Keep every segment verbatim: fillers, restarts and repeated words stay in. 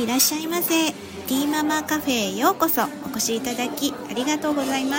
いらっしゃいませ。ティーママカフェへようこそお越しいただきありがとうございます。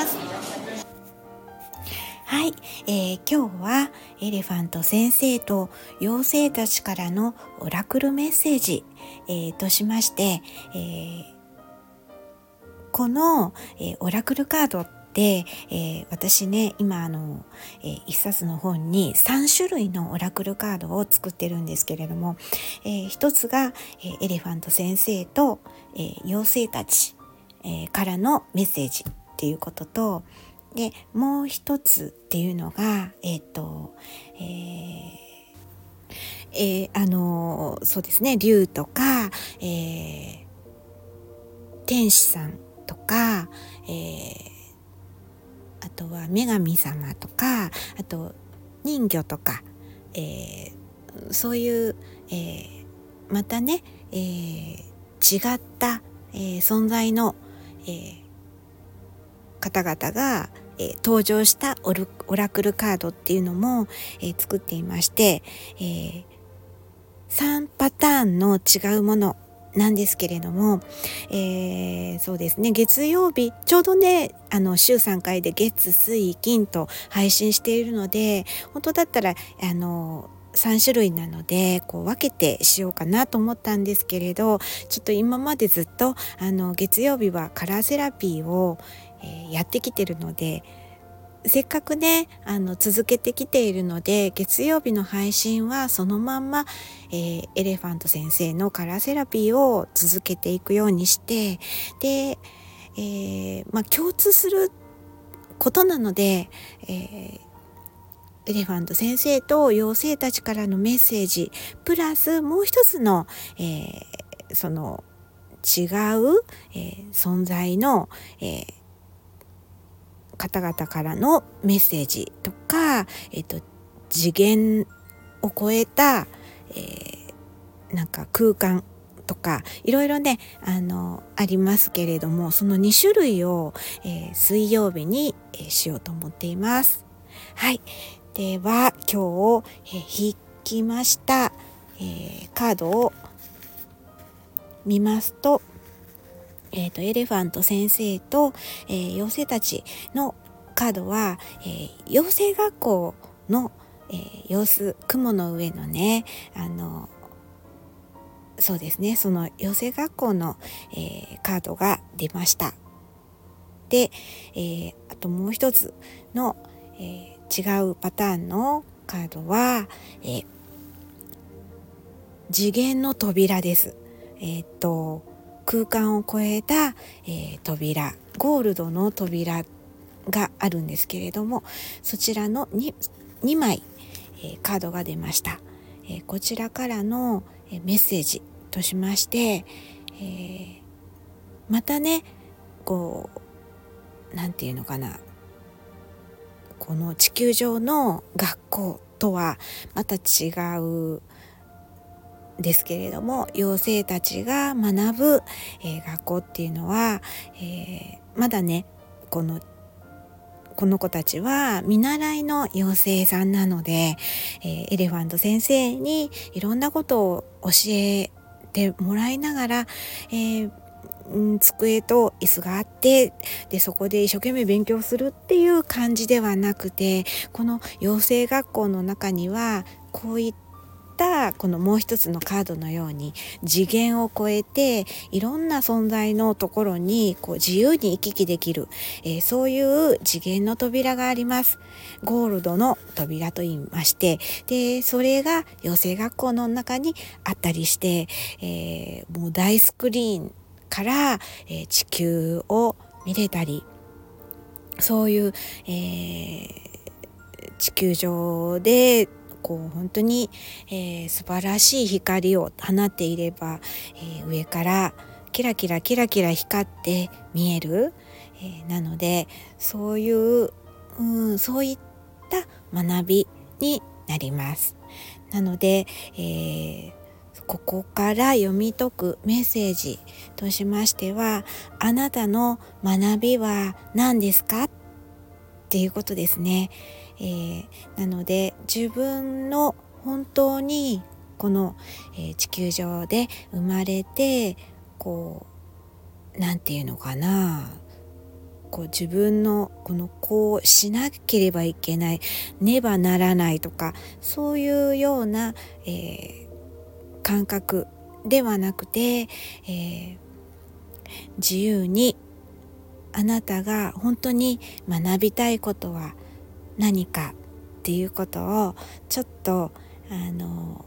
はい、えー、今日はエレファント先生と妖精たちからのオラクルメッセージ、えー、としまして、えー、この、えー、オラクルカードで、えー、私ね今あの、えー、一冊の本にさん種類のオラクルカードを作ってるんですけれども、えー、一つが、えー、エレファント先生と、えー、妖精たち、えー、からのメッセージっていうことと、でもう一つっていうのがえっ、ー、と、えーえー、あのそうですね竜とか、えー、天使さんとか、えーあとは女神様とか、あと人魚とか、えー、そういう、えー、またね、えー、違った、えー、存在の、えー、方々が、えー、登場したオル、オラクルカードっていうのも、えー、作っていまして、えー、さんパターンの違うものなんですけれども、えー、そうですね月曜日ちょうどねあの週さんかいで月水金と配信しているので、本当だったらあのさん種類なのでこう分けてしようかなと思ったんですけれど、ちょっと今までずっとあの月曜日はカラーセラピーを、えー、やってきてるので、せっかくねあの続けてきているので月曜日の配信はそのまんま、えー、エレファント先生のカラーセラピーを続けていくようにして、で、えーまあ、共通することなので、えー、エレファント先生と妖精たちからのメッセージプラスもう一つの、えー、その違う、えー、存在の、えー方々からのメッセージとか、えっと、次元を超えた、えー、なんか空間とかいろいろね あのありますけれども、そのに種類を、えー、水曜日に、えー、しようと思っています。はい、では今日、えー、引きました、えー、カードを見ますと、えーと、エレファント先生と、えー、妖精たちのカードは、えー、妖精学校の、えー、様子、雲の上のねあのそうですねその妖精学校の、えー、カードが出ました。で、えー、あともう一つの、えー、違うパターンのカードは、えー、次元の扉です。えっと空間を超えた、えー、扉、ゴールドの扉があるんですけれども、そちらの 2, にまい、えー、カードが出ました。えー、こちらからの、えー、メッセージとしまして、えー、またねこうなんていうのかな、この地球上の学校とはまた違うですけれども、妖精たちが学ぶ、えー、学校っていうのは、えー、まだねこのこの子たちは見習いの妖精さんなので、えー、エレファント先生にいろんなことを教えてもらいながら、えーうん、机と椅子があってでそこで一生懸命勉強するっていう感じではなくて、この妖精学校の中にはこういったこのもう一つのカードのように次元を超えていろんな存在のところにこう自由に行き来できる、えー、そういう次元の扉があります。ゴールドの扉と言いまして、でそれが妖精学校の中にあったりして、えー、もう大スクリーンから、えー、地球を見れたり、そういう、えー、地球上でこう本当に、えー、素晴らしい光を放っていれば、えー、上からキラキラキラキラ光って見える、えー、なのでそういう、うん、そういった学びになります。なので、えー、ここから読み解くメッセージとしましては、あなたの学びは何ですかっていうことですね。えー、なので自分の本当にこの、えー、地球上で生まれてこうなんていうのかな、こう自分のこのこうしなければいけない、ねばならないとか、そういうような、えー、感覚ではなくて、えー、自由にあなたが本当に学びたいことは何かっていうことをちょっとあの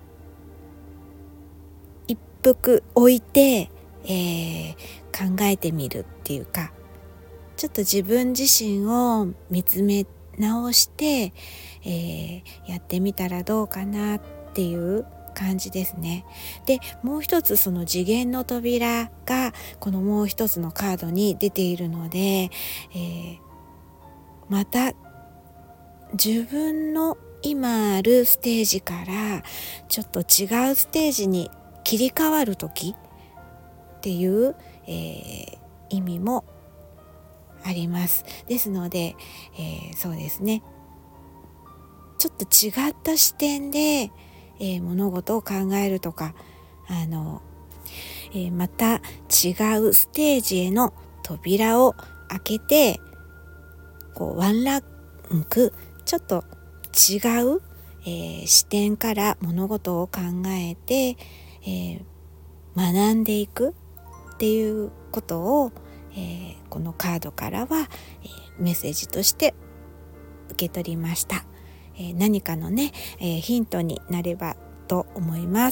一服置いて、えー、考えてみるっていうか、ちょっと自分自身を見つめ直して、えー、やってみたらどうかなっていう感じですね。で、もう一つその次元の扉がこのもう一つのカードに出ているので、えー、また自分の今あるステージからちょっと違うステージに切り替わる時っていう、えー、意味もあります。ですので、えー、そうですね、ちょっと違った視点で、えー、物事を考えるとか、あの、えー、また違うステージへの扉を開けて、こうワンランクちょっと違う、えー、視点から物事を考えて、えー、学んでいくっていうことを、えー、このカードからは、えー、メッセージとして受け取りました。えー、何かのね、えー、ヒントになればと思います。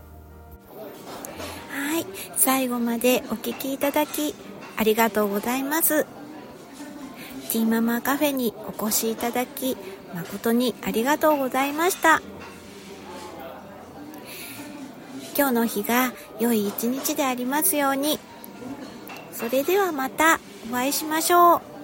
はい、最後までお聞きいただきありがとうございます。ティーママカフェにお越しいただき誠にありがとうございました。今日の日が良い一日でありますように。それではまたお会いしましょう。